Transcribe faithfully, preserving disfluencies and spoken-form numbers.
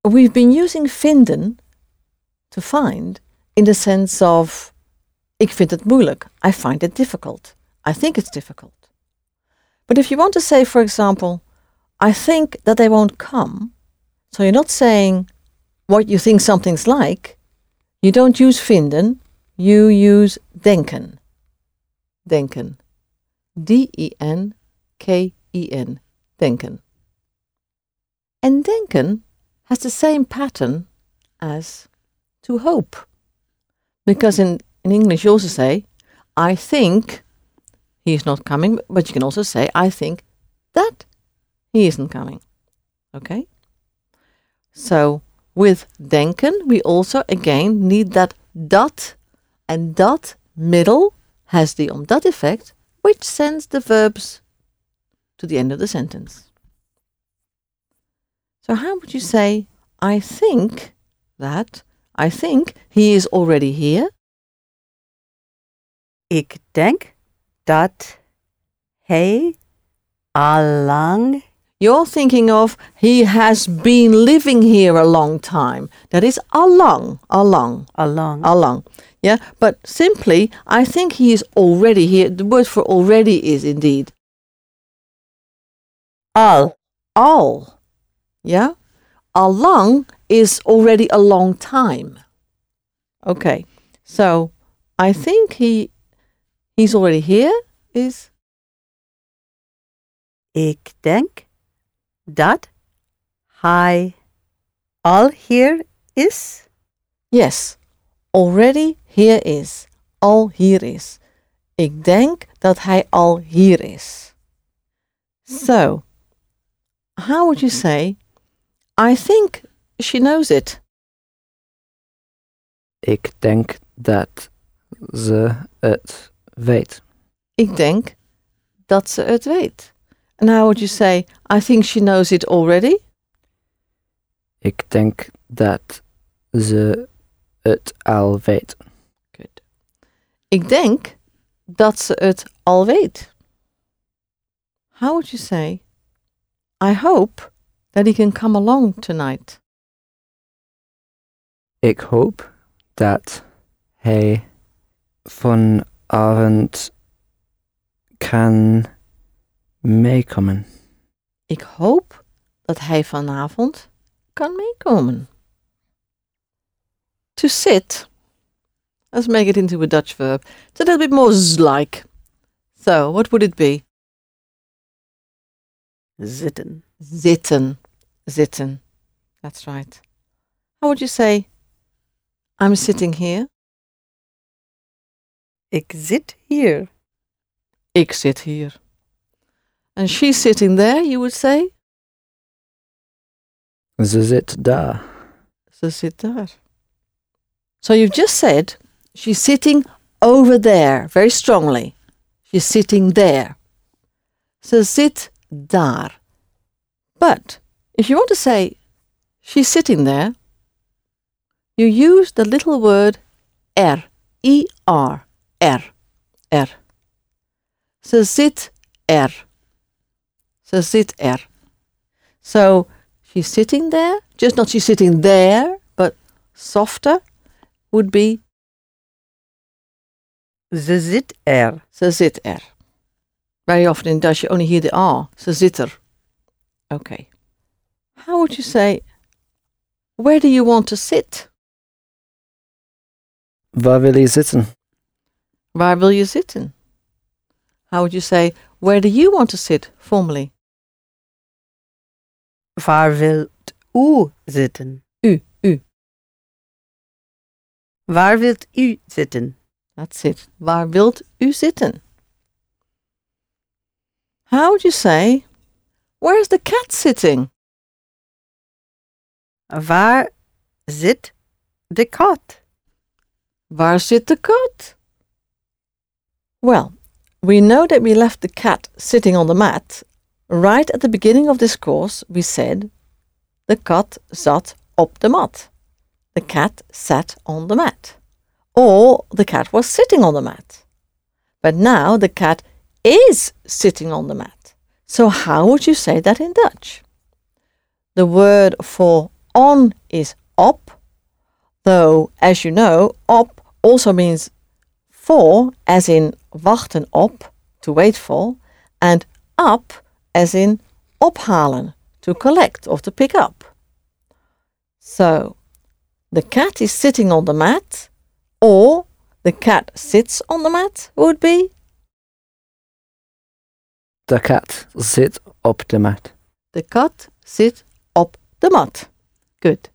we've been using vinden to find in the sense of ik vind het moeilijk. I find it difficult. I think it's difficult. But if you want to say, for example, I think that they won't come, so you're not saying what you think something's like, you don't use vinden, you use denken. Denken. D I N K I N. Denken. And denken has the same pattern as to hope. Because in, in English you also say, I think he's not coming, but you can also say, I think that he isn't coming. Okay? So, with denken, we also again need that dat, and dat middle has the om dat effect, which sends the verbs to the end of the sentence. So how would you say, I think that, I think he is already here? Ik denk dat hij allang... You're thinking of, he has been living here a long time. That is allang, allang, Allang. allang. Yeah, but simply, I think he is already here. The word for already is indeed Al. al. Yeah? Allang is already a long time. Okay, so I think he he's already here is... Ik denk dat hij al hier is. Yes, already here is. Al hier is. Ik denk dat hij al hier is. So, how would you say, I think she knows it? Ik denk dat ze het weet. Ik denk dat ze het weet. And how would you say, I think she knows it already? Ik denk dat ze het al weet. Good. Ik denk dat ze het al weet. How would you say, I hope that he can come along tonight? Ik hoop dat hij vanavond kan meekomen. Ik hoop dat hij vanavond kan meekomen. To sit. Let's make it into a Dutch verb. It's a little bit more z-like. So, what would it be? Zitten. Zitten. Zitten. That's right. How would you say, I'm sitting here? Ik zit hier. Ik zit hier. And she's sitting there, you would say? Ze zit daar. Ze zit daar. So you've just said, she's sitting over there, very strongly. She's sitting there. Ze zit daar. But if you want to say, she's sitting there, you use the little word er. E R. Er. Er. Ze zit er. Ze zit er. So, she's sitting there, just not she's sitting there, but softer would be Ze zit er. ze zit er. Very often in Dutch you only hear the R. Ze zit er. Okay. How would you say, where do you want to sit? Waar wil je zitten? Waar wil je zitten? How would you say, where do you want to sit formally? Waar wilt u zitten? U, u. Waar wilt u zitten? That's it. Waar wilt u zitten? How would you say, where's the cat sitting? Waar zit de kat? Waar zit de kat? Well, we know that we left the cat sitting on the mat. Right at the beginning of this course, we said, the kat zat op de mat. The cat sat on the mat. Or the cat was sitting on the mat. But now the cat is sitting on the mat. So how would you say that in Dutch? The word for on is op, though, as you know, op also means for, as in wachten op, to wait for, and up, as in ophalen, to collect or to pick up. So, the cat is sitting on the mat, or the cat sits on the mat would be? De kat zit op de mat. The cat zit op de mat. Good.